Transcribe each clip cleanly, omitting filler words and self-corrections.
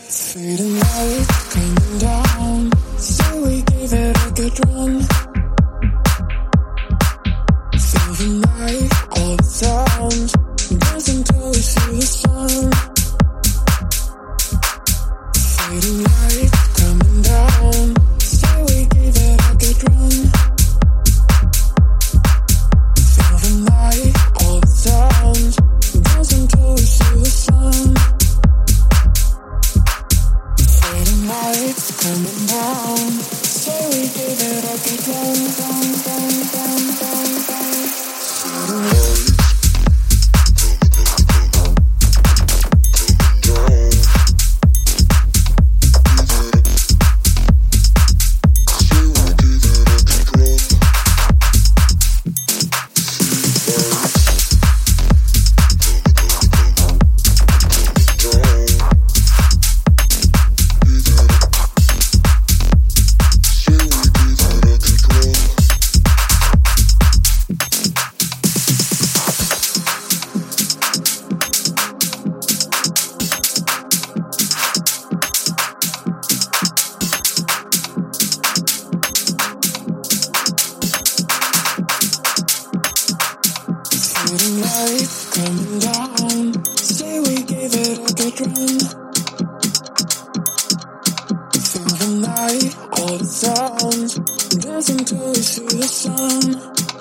Fading light coming down. Say we gave it a good run. Feel the night, all the sounds. Dance until we see the sun. Fading light coming down. Say we gave it a good run. Feel the night, all the sounds. Dance until we see the sun. Fading lights coming down. Say we gave it a good run, run, run, run, run, run. Fading lights. Fading lights coming down. Say we gave it a good run. Feel the night, all the sounds. Dance until we see the sun.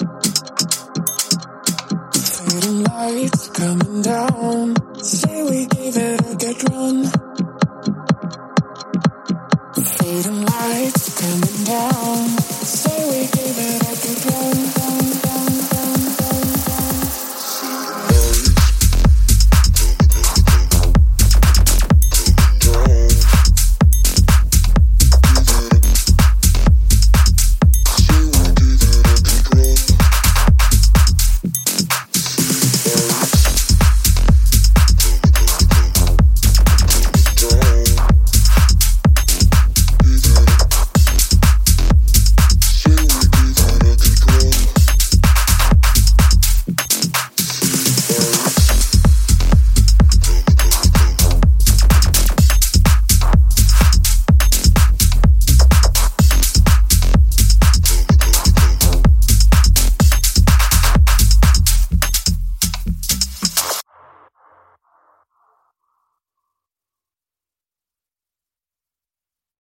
Fading lights coming down. Say we gave it a good run. Fading lights coming down.